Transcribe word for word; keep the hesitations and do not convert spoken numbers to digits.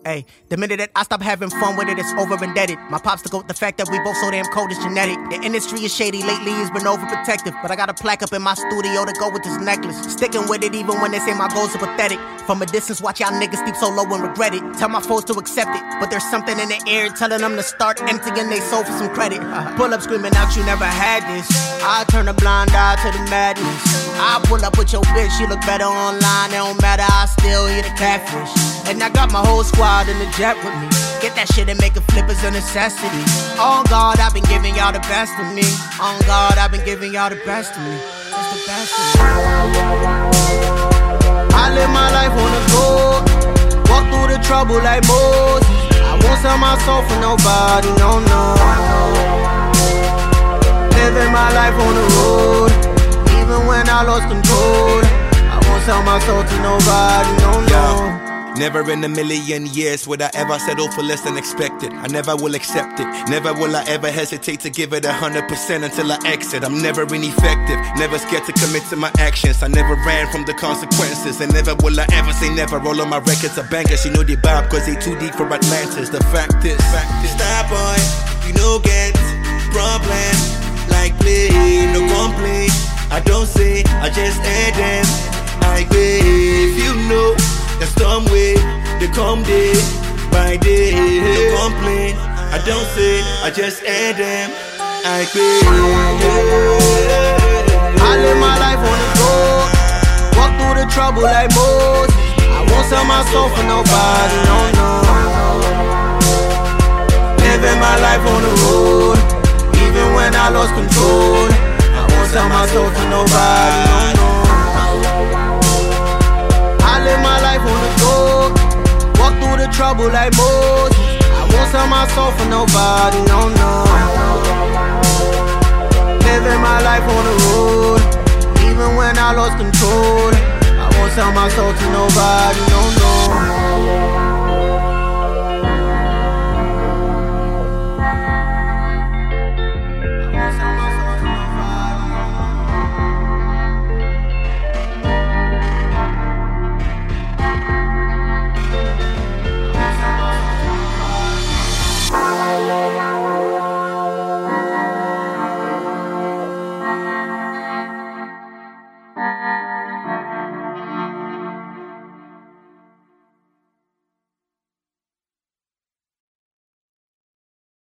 Hey, the minute that I stop having fun with it, it's over indebted. My pops to go with the fact that we both so damn cold, it's genetic. The industry is shady lately, it's been overprotective. But I got a plaque up in my studio to go with this necklace. Sticking with it even when they say my goals are pathetic. From a distance, watch y'all niggas sleep so low and regret it. Tell my foes to accept it, but there's something in the air telling them to start emptying they soul for some credit. Pull up screaming out, you never had this. I turn a blind eye to the madness. I pull up with your bitch, she look better online. It don't matter, I still hear the catfish. And I got my whole squad in the jet with me. Get that shit and make it flip is a necessity. On God, I've been giving y'all the best of me. On God, I've been giving y'all the best of me. It's the best of me. I live my life on the go. Walk through the trouble like Moses. I won't sell my soul for nobody, no, no. Living my life on the road. Even when I lost control, I won't sell my soul to nobody, no, no. Never in a million years would I ever settle for less than expected. I never will accept it. Never will I ever hesitate to give it a hundred percent until I exit. I'm never ineffective, never scared to commit to my actions. I never ran from the consequences, and never will I ever say never. All of my records are bangers. You know they bob cause they too deep for Atlantis. The fact is, fact is that boy, you know get problem like play, no complaint. I don't say, I just air them. I wait, if you know the storm way, they come day by day. No complain, I don't say, I just air them. I pay. I live my life on the road. Walk through the trouble like Moses. I won't sell my soul for nobody, no, no. Living my life on the road. Even when I lost control, I won't sell my soul for nobody, no, no. I live my life on the go. Walk through the trouble like Moses. I won't sell my soul for nobody, no, no. Living my life on the road. Even when I lost control, I won't sell my soul to nobody, no, no.